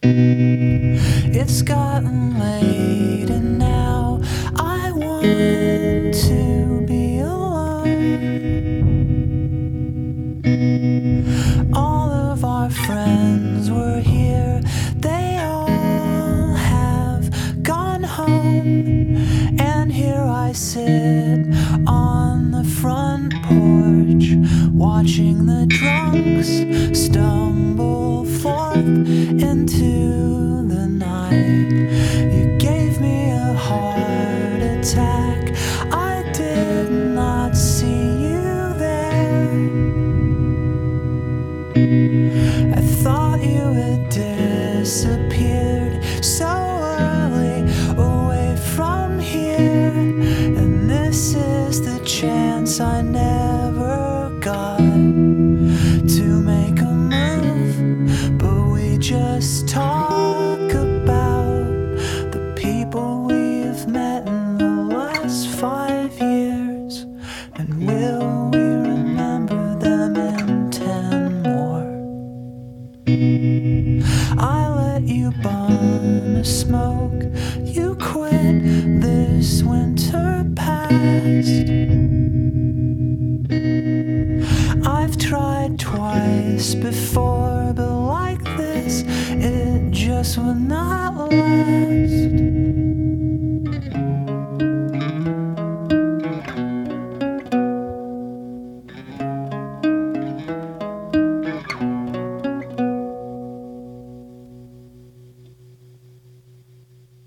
It's gotten late and now I want to be alone. All of our friends were here, they all have gone home. And here I sit on the front porch, watching the drunks stumble forth into the night. You gave me a heart attack, I did not see you there. I thought you had disappeared so early away from here, and this is the chance I never got to make a move. But we just talk about the people we've met in the last 5 years, and will we remember them in 10 more? I let you bum a smoke, you quit this winter past. I've tried twice before, but like this, it just would not last.